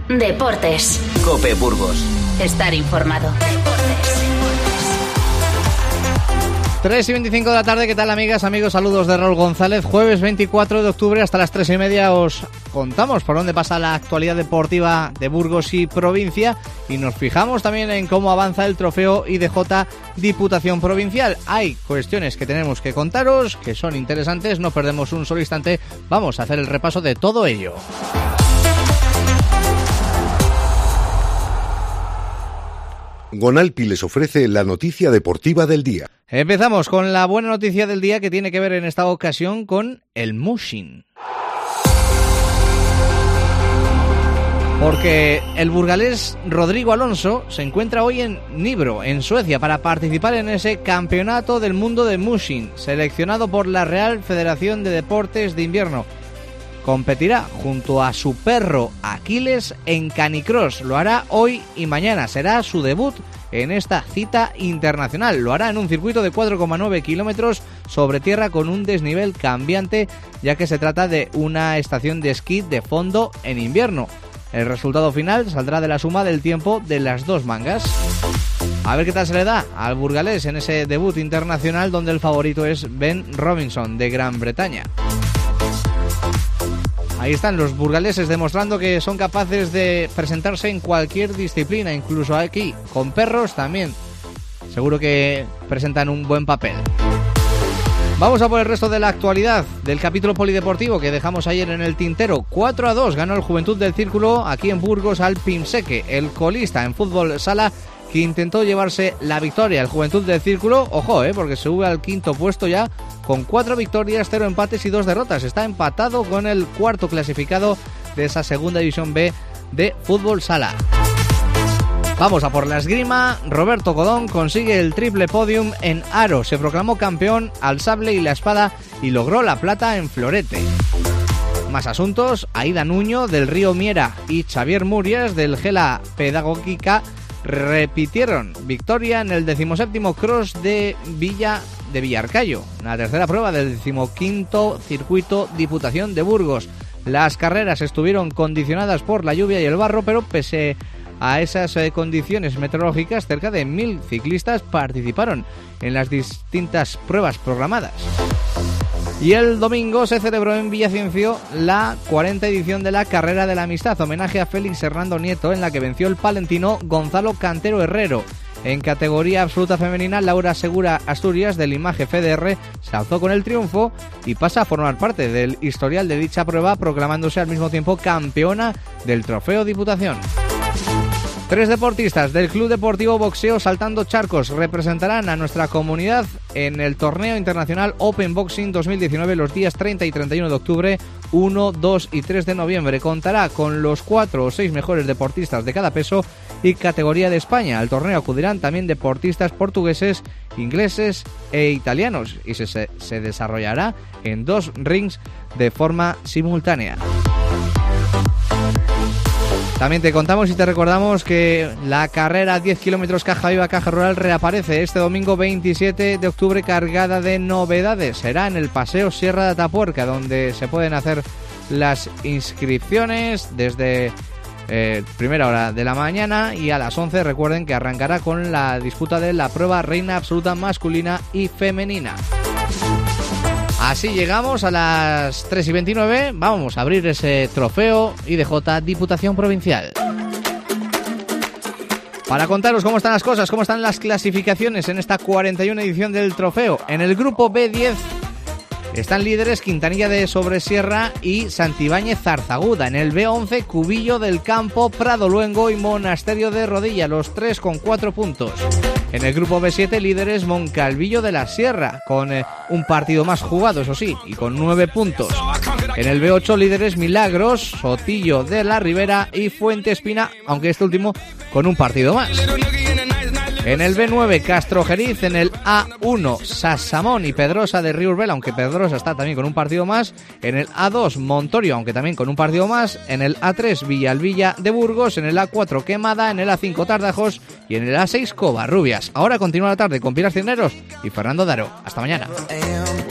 Deportes. COPE Burgos. Estar informado. 3:25 de la tarde, ¿qué tal amigas, amigos? Saludos de Raúl González. Jueves 24 de octubre hasta las 3:30 os contamos por dónde pasa la actualidad deportiva de Burgos y provincia, y nos fijamos también en cómo avanza el trofeo IDJ Diputación Provincial. Hay cuestiones que tenemos que contaros, que son interesantes, no perdemos un solo instante, vamos a hacer el repaso de todo ello. Gonalpi les ofrece la noticia deportiva del día. Empezamos con la buena noticia del día, que tiene que ver en esta ocasión con el mushing. Porque el burgalés Rodrigo Alonso se encuentra hoy en Nybro, en Suecia, para participar en ese campeonato del mundo de mushing, seleccionado por la Real Federación de Deportes de Invierno. Competirá junto a su perro Aquiles en canicross. Lo hará hoy y mañana. Será su debut en esta cita internacional. Lo hará en un circuito de 4,9 kilómetros sobre tierra con un desnivel cambiante, ya que se trata de una estación de esquí de fondo en invierno. El resultado final saldrá de la suma del tiempo de las dos mangas. A ver qué tal se le da al burgalés en ese debut internacional, donde el favorito es Ben Robinson de Gran Bretaña. Ahí están los burgaleses demostrando que son capaces de presentarse en cualquier disciplina, incluso aquí, con perros también. Seguro que presentan un buen papel. Vamos a por el resto de la actualidad del capítulo polideportivo que dejamos ayer en el tintero. 4-2 ganó el Juventud del Círculo aquí en Burgos al Pimseque, el colista en fútbol sala, que intentó llevarse la victoria. El Juventud del Círculo, ojo, porque se sube al quinto puesto ya con 4 victorias, 0 empates y 2 derrotas. Está empatado con el cuarto clasificado de esa segunda división B de fútbol sala. Vamos a por la esgrima. Roberto Codón consigue el triple podium en aro. Se proclamó campeón al sable y la espada y logró la plata en florete. Más asuntos. Aida Nuño del Río Miera y Xavier Murias del Gela Pedagógica repitieron victoria en el 17º cross de Villarcayo, la tercera prueba del 15º circuito Diputación de Burgos. Las carreras estuvieron condicionadas por la lluvia y el barro, pero pese a esas condiciones meteorológicas, cerca de 1000 ciclistas participaron en las distintas pruebas programadas. Y el domingo se celebró en Villaciencio la 40ª edición de la Carrera de la Amistad, homenaje a Félix Hernando Nieto, en la que venció el palentino Gonzalo Cantero Herrero. En categoría absoluta femenina, Laura Segura Asturias del Imaje FDR se alzó con el triunfo y pasa a formar parte del historial de dicha prueba, proclamándose al mismo tiempo campeona del Trofeo Diputación. 3 deportistas del Club Deportivo Boxeo Saltando Charcos representarán a nuestra comunidad en el torneo internacional Open Boxing 2019 los días 30 y 31 de octubre, 1, 2 y 3 de noviembre. Contará con los 4 o 6 mejores deportistas de cada peso y categoría de España. Al torneo acudirán también deportistas portugueses, ingleses e italianos y se desarrollará en 2 rings de forma simultánea. También te contamos y te recordamos que la carrera 10 kilómetros Caja Viva Caja Rural reaparece este domingo 27 de octubre cargada de novedades. Será en el Paseo Sierra de Atapuerca, donde se pueden hacer las inscripciones desde primera hora de la mañana, y a las 11 recuerden que arrancará con la disputa de la prueba reina absoluta masculina y femenina. Así llegamos a las 3:29, vamos a abrir ese trofeo IDJ Diputación Provincial. Para contaros cómo están las cosas, cómo están las clasificaciones en esta 41 edición del trofeo. En el grupo B10 están líderes Quintanilla de Sobresierra y Santibáñez Zarzaguda. En el B11, Cubillo del Campo, Prado Luengo y Monasterio de Rodilla, los 3 con 4 puntos. En el grupo B7, líderes Moncalvillo de la Sierra, con un partido más jugado, eso sí, y con 9 puntos. En el B8, líderes Milagros, Sotillo de la Ribera y Fuente Espina, aunque este último con un partido más. En el B9, Castrojeriz. En el A1, Sasamón y Pedrosa de Río Urbela, aunque Pedrosa está también con un partido más. En el A2, Montorio, aunque también con un partido más. En el A3, Villalvilla de Burgos. En el A4, Quemada. En el A5, Tardajos. Y en el A6, Covarrubias. Ahora continúa la tarde con Pilar Cisneros y Fernando Daro. Hasta mañana.